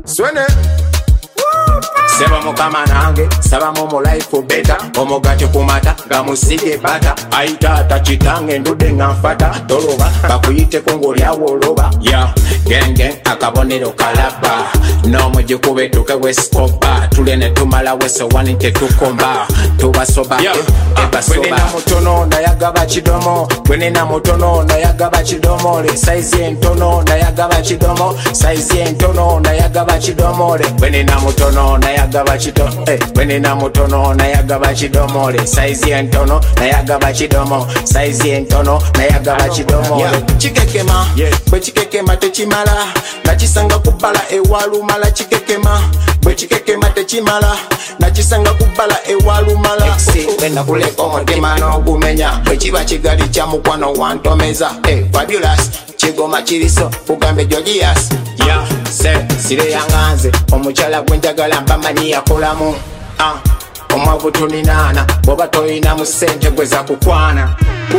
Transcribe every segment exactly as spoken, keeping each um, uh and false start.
Swene Seba mukama nange, saba momo life better. Omogate kumata, gamusige bata. Aita chitange ndude ngamfata. Toloba, bakuyite kongo ya woloba. Yeah, gang gang, akabonero kalaba. No mujikube tuke weskoba. Tulene tumala weso wanite tukomba. Tuba soba, yeah. Eba soba. Wene na mutono, na yagaba chidomo. Wene na mutono, na yagaba chidomo. Le saizi entono, na yagaba chidomo. Saizi entono, na yagaba chidomo. Le wene na mutono, na yagaba chidomo. Eh, wene na mutono, na yagaba chidomo. Le saizi entono, na yagaba chidomo. Saizi entono, na yagaba chidomo. Yeah. Chikekema, yeah. Bwe chikekema techimala. Na chisanga kubala ewalu mala chikekema. Bwe chikekema techimala. Na chisanga kubala ewalu mala. Exi, wena kuleko motima no gumenya. Bwe chiba chigali cha mukwano wantomeza. Eh, fabulous. Chigoma chiriso, ugambe Georgias. Yeah, se, sire yanganze. Omuchala kwenjagala mbamani ya kolamu. Ah, omwavu tuninana. Boba toina musente kweza kukwana.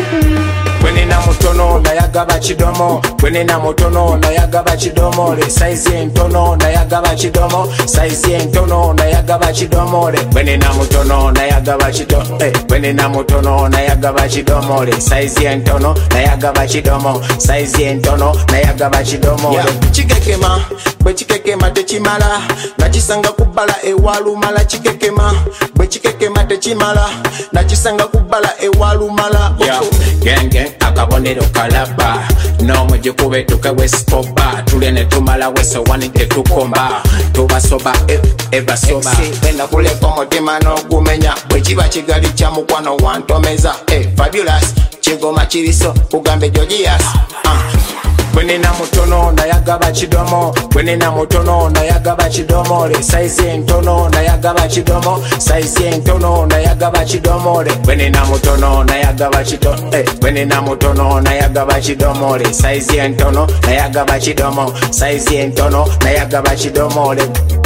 Wene na mutono na yagaba chidomo. Wene na mutono na yagaba chidomo. Le saizi entono na yagaba chidomo. Saizi entono na yagaba chidomo. Le wene na mutono na yagaba chidomo. Eh, wene na mutono na yagaba chidomo. Le saizi entono na yagaba chidomo. Saizi entono na yagaba chidomo. Yeah. Chikekema, bwe chikekema techimala. Na chisanga kubala ewalu mala chikekema. Bwe chikekema techimala. Na chisanga kubala ewalu mala. Yeah. Gang gang, akabonero kalaba. No mujikube tuke weskoba. Tulene tumala weso wanite tukomba. Tuba soba, e, eba soba. Exi, wena kuleko motima no gumenya. Bwe chiba chigali cha mukwano wantomeza. Eh, fabulous. Chigoma chiriso, ugambe Georgias. Ah. Wene na mutono na yagaba chidomo. Wene na mutono na yagaba chidomo. Le saizi entono na yagaba chidomo. Saizi entono na yagaba chidomo. Le wene na mutono na yagaba chidomo. Eh, wene na mutono na yagaba chidomo. Le saizi entono na yagaba chidomo. Saizi entono na yagaba chidomo. Le